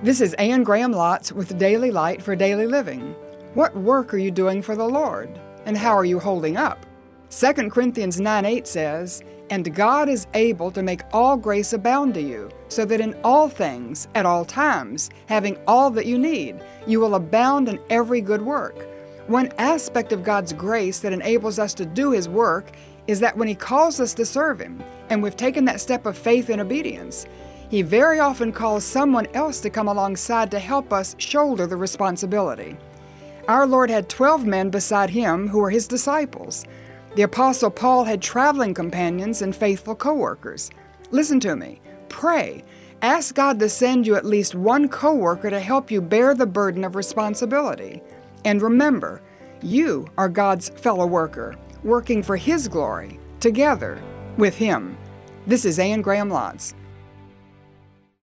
This is Anne Graham Lotz with Daily Light for Daily Living. What work are you doing for the Lord? And how are you holding up? 2 Corinthians 9:8 says, "And God is able to make all grace abound to you, so that in all things, at all times, having all that you need, you will abound in every good work." One aspect of God's grace that enables us to do His work is that when He calls us to serve Him, and we've taken that step of faith and obedience, He very often calls someone else to come alongside to help us shoulder the responsibility. Our Lord had 12 men beside Him who were His disciples. The Apostle Paul had traveling companions and faithful co-workers. Listen to me. Pray. Ask God to send you at least one co-worker to help you bear the burden of responsibility. And remember, you are God's fellow worker, working for His glory, together with Him. This is Anne Graham Lotz.